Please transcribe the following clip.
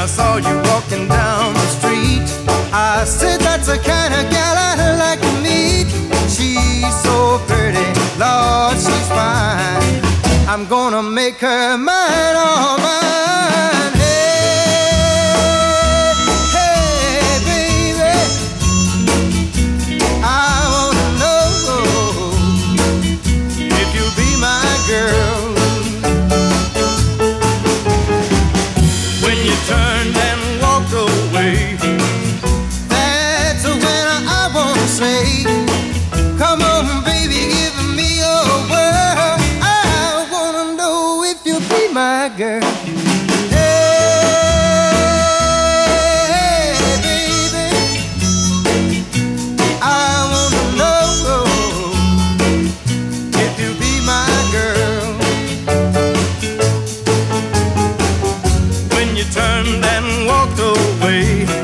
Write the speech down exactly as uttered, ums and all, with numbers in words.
I saw you walking down the street. I said that's the kind of gal I'd like to meet. She's so pretty, Lord, she's fine. I'm gonna make her mine, all mine. Hey, hey, baby, I wanna know if you'll be my girl. When you turned and walked away, that's when I wanna say, come on, baby, give me your word. I wanna know if you'll be my girl. Hey, baby, I wanna know if you'll be my girl. When you turned and walked away,